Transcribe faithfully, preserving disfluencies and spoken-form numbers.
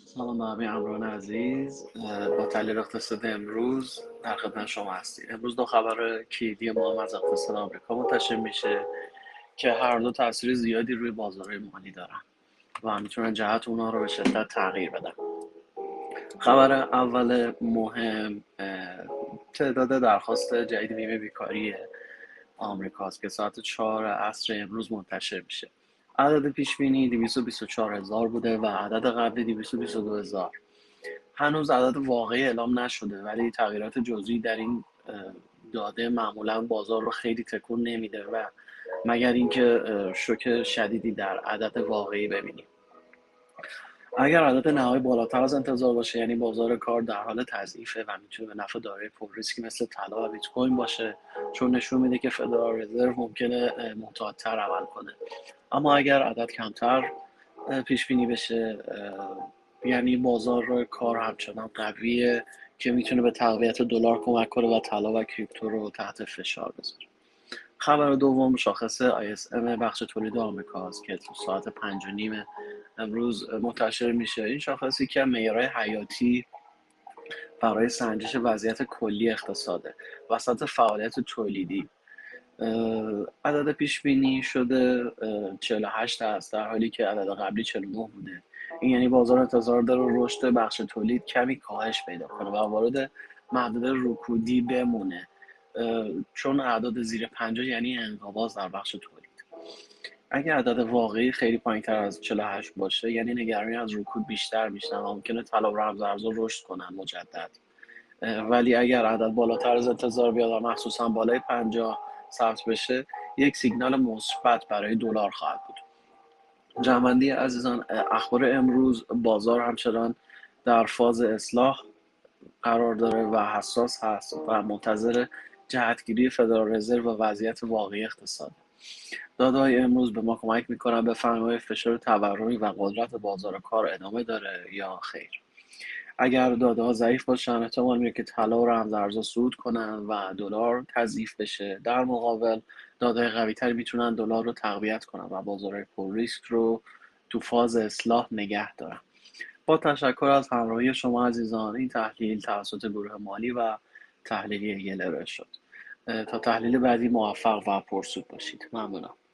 سلام به همه امران عزیز. با تحلیل اقتصاد امروز در خدمت شما هستیم. امروز دو خبر کلیدی مهم از اقتصاد آمریکا منتشر میشه که هر دو تاثیر زیادی روی بازارهای مالی دارن و میتونن جهت اونا رو به شدت تغییر بدن. خبر اول مهم تعداد درخواست جدید بیمه بیکاری آمریکاست که ساعت چهار عصر امروز منتشر میشه. عدد پیش بینی دویست و بیست و چهار هزار بوده و عدد قبلی دویست و بیست و دو هزار. هنوز عدد واقعی اعلام نشده، ولی تغییرات جزئی در این داده معمولا بازار رو خیلی تکون نمیده و مگر اینکه شوک شدیدی در عدد واقعی ببینیم. اگر عدد نهایی بالاتر از انتظار باشه، یعنی بازار کار در حال تضعیفه و میتونه به نفع دارای پر ریسکی مثل طلا و بیت کوین باشه، چون نشون میده که فدرال رزرو ممکنه محتاط‌تر عمل کنه. اما اگر عدد کمتر پیش بینی بشه، یعنی بازار کار همچنان قویه که میتونه به تقویت دلار کمک کنه و طلا و کریپتو رو تحت فشار بذاره. خبر دوم شاخص آی اس ام بخش تولید آمریکاست که تو ساعت پنج و نیم امروز منتشر میشه. این شاخصی که معیارهای حیاتی برای سنجش وضعیت کلی اقتصاده وسط فعالیت تولیدی. عدد پیش بینی شده چهل و هشت است، در حالی که عدد قبلی چهل و نه بوده. این یعنی بازار انتظار داره رشد بخش تولید کمی کاهش پیدا کنه و وارد معدل رکودی بمونه، چون اعداد زیر پنجاه یعنی انقباض در بخش تولید. اگر عدد واقعی خیلی پایینتر از چهل و هشت باشه، یعنی نگرانی از رکود بیشتر میشن و ممکنه طلا و رمز ارزها رشد کنن مجدد. ولی اگر عدد بالاتر از انتظار بیاد و مخصوصا بالای پنجاه ثبت بشه، یک سیگنال مثبت برای دلار خواهد بود. جمع‌بندی عزیزان، اخبار امروز بازار همچنان در فاز اصلاح قرار داره و حساس هست و منتظر جهتگیری فدرال رزرو و وضعیت واقعی اقتصاد. داده‌های امروز به ما کمک میکنن بفهمیم فشار تورمی و قدرت بازار کار ادامه داره یا خیر. اگر داده ها ضعیف باشن، احتمال میره که طلا و رمز ارزها صعود کنن و دلار تضعیف بشه. در مقابل داده قوی تری میتونن دلار رو تقویت کنن و بازار پر ریسک رو تو فاز اصلاح نگه دارن. با تشکر از همراهی شما عزیزان. این تحلیل توسط گروه مالی و تحلیلی یل ارائه شد. تا تحلیل بعدی موفق و پرسود باشید. ممنونم.